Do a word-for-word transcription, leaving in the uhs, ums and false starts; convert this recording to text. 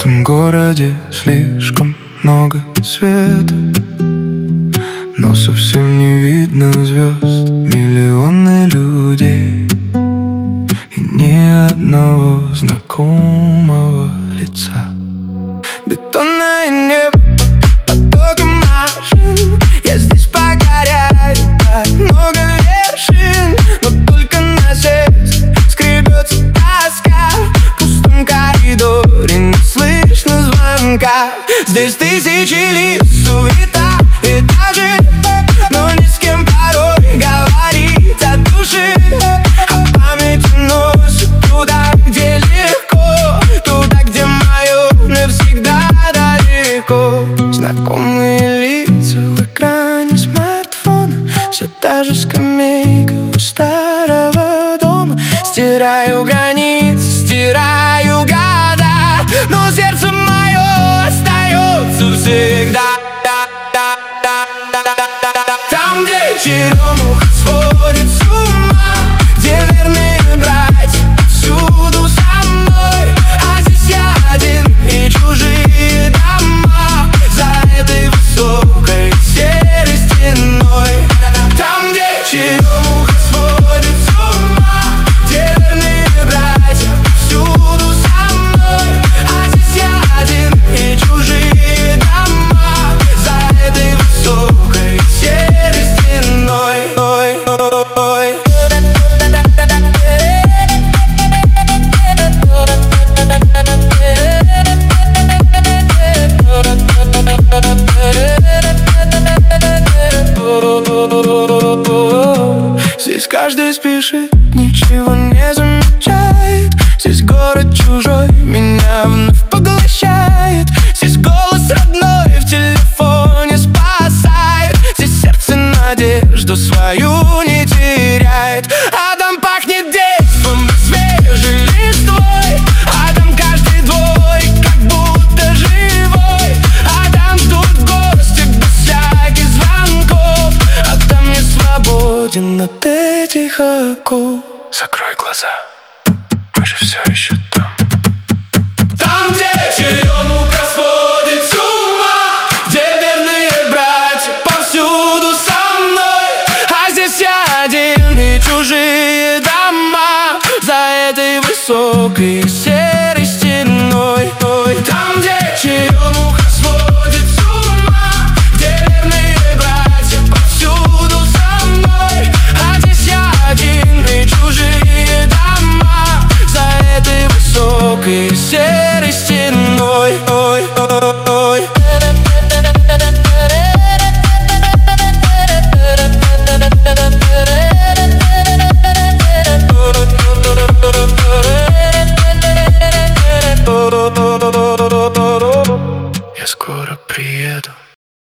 этом городе слишком много света, но совсем не видно звезд. Миллионы людей и ни одного знакомого лица. Бетонное небо, потоки машин. Я здесь погоряю, так много вершин, но только на сердце скребется тоска. В пустом коридоре не слышно звонка. Здесь тысячи лиц, суета и даже, но ни с кем порой говорить от души. А память носит туда, где легко, туда, где мое навсегда далеко. Знакомые лица в экране смартфона, все та же скамейка у старого дома. Стираю границы, стираю года, но сердце мое остается всегда. Там, где черемуха сходит с ума, где верные братья всюду со мной. А здесь я один и чужие дома за этой высокой серой стеной. Там, где черемуха сходит с ума, где верные братья всюду со мной. А здесь я один и чужие дома за этой высокой серой стеной. Ой, ой, ой. Здесь каждый спешит, ничего не замечает. Здесь город чужой меня вновь поглощает. Здесь голос родной в телефоне спасает. Здесь сердце надежду свою не теряет. А там пахнет детством и свежей листвой. А там каждый двой как будто живой. А там ждут гости без всяких звонков. А там я свободен от этих оков. Закрой глаза, мы же все еще